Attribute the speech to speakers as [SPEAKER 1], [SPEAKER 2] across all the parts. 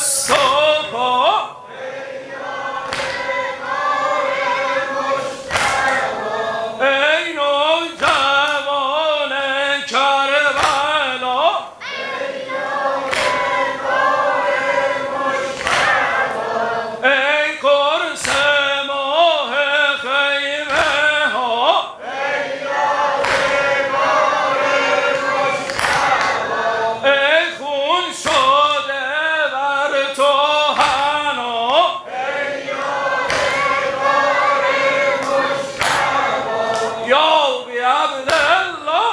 [SPEAKER 1] دست و پا ای نوجوان کربلا ای قرص ماه خیمه ها ای خون شده بر تو حنا یا بی عبدالله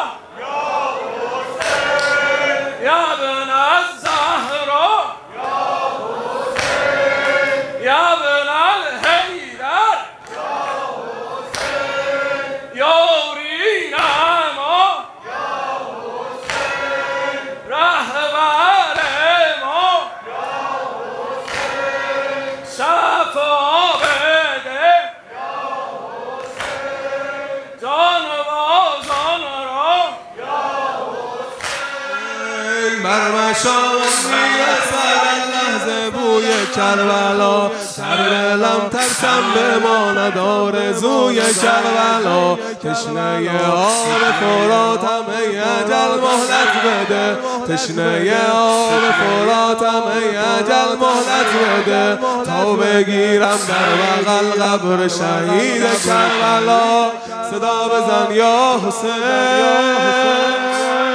[SPEAKER 1] یا ابن الزهرا یا ابن الحیدر یا رینما رهبر ما شفا بده جانبازان را
[SPEAKER 2] بر مشام میرسد لحظه بوی کربلا در دلم ترسم بماند آرزوی کربلا تشنه آب فراتم ای اجل مهلت بده تشنه آب فراتم ای اجل مهلت بده تا بگیرم در بغل قبر شهید کربلا صدا بزن یا حسین